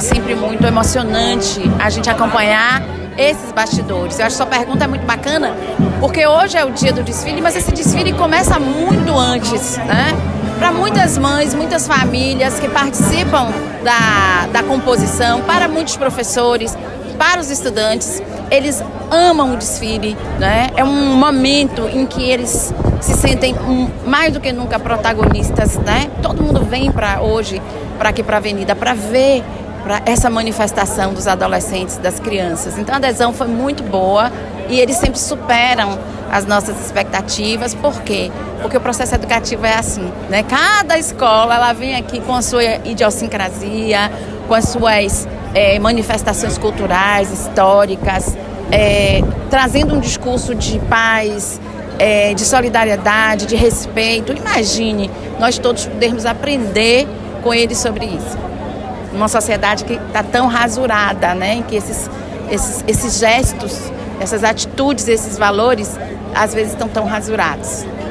sempre muito emocionante a gente acompanhar esses bastidores. Eu acho que sua pergunta é muito bacana, porque hoje é o dia do desfile, mas esse desfile começa muito antes, né? Para muitas mães, muitas famílias que participam da composição, para muitos professores, para os estudantes, eles amam o desfile, né? É um momento em que eles se sentem mais do que nunca protagonistas, né? Todo mundo vem para aqui para a Avenida, para ver essa manifestação dos adolescentes, das crianças. Então a adesão foi muito boa e eles sempre superam as nossas expectativas. Por quê? Porque o processo educativo é assim, né? Cada escola ela vem aqui com a sua idiosincrasia, com as suas manifestações culturais, históricas, trazendo um discurso de paz, de solidariedade, de respeito. Imagine nós todos podermos aprender com eles sobre isso. Uma sociedade que está tão rasurada, né? Em que esses gestos, essas atitudes, esses valores, às vezes estão tão rasurados.